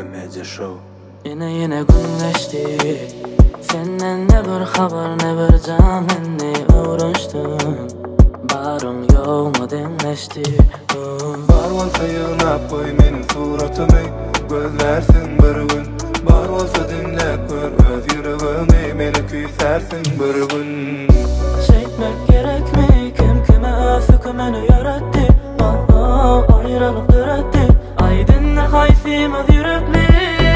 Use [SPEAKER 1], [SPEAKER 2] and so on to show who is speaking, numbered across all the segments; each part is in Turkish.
[SPEAKER 1] Medya Show.
[SPEAKER 2] Yine günleşti. Senden ne bir haber ne bir canınni uğraştım. Barım yok mu denleşti.
[SPEAKER 1] Bar olsa yığınap koy menin suratymy, gözlersin bir gün. Bar olsa dinlep gör öz yüreğimi, meni küysersin bir gün.
[SPEAKER 2] Çekmek gerek mi? Kim kime öz hükümünü yarattı? Ayrılık öğretti. Aydın ne haysimiz yürekli.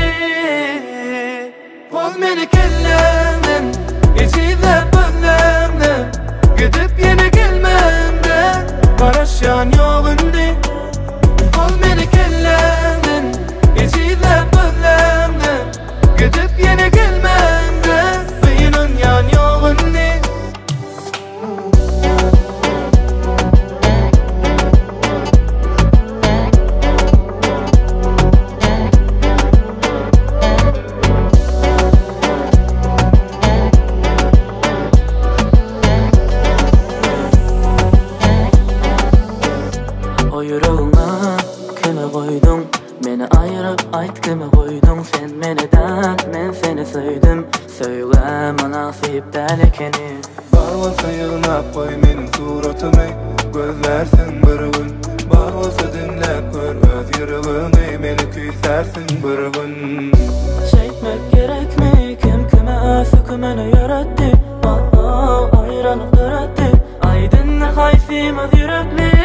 [SPEAKER 2] Ol meni kellemden, içizlep gözlemden. Gidip yine gelmemden, barışyan yolundu. Ol meni kellemden, içizlep gözlemden. Gidip yine gelmemden, beynin yan yolundu. Yüreğime kime koydun? Beni ayırıp ait kime koydun? Sen beni de, ben seni söyledim. Söyleme nasip delikeni.
[SPEAKER 1] Bar olsa yığınap koy menin suratymy, gözlersin bir gün. Bar olsa dinlep gör öz yüreğimi, meni küysersin bir gün.
[SPEAKER 2] Çekmek gerek mi? Kim kime öz hükümünü yarattı? Ayrılık öğretti. Aydın ne haysimiz yürekli.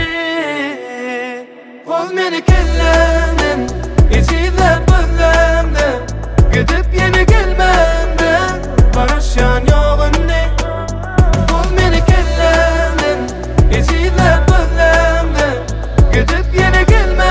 [SPEAKER 2] Ol meni kellemden, içizlep gözlemden. Gidip yine gelmemden, barışyan yolundu. Ol meni kellemden, içizlep gözlemden. Gidip yine gelmemden.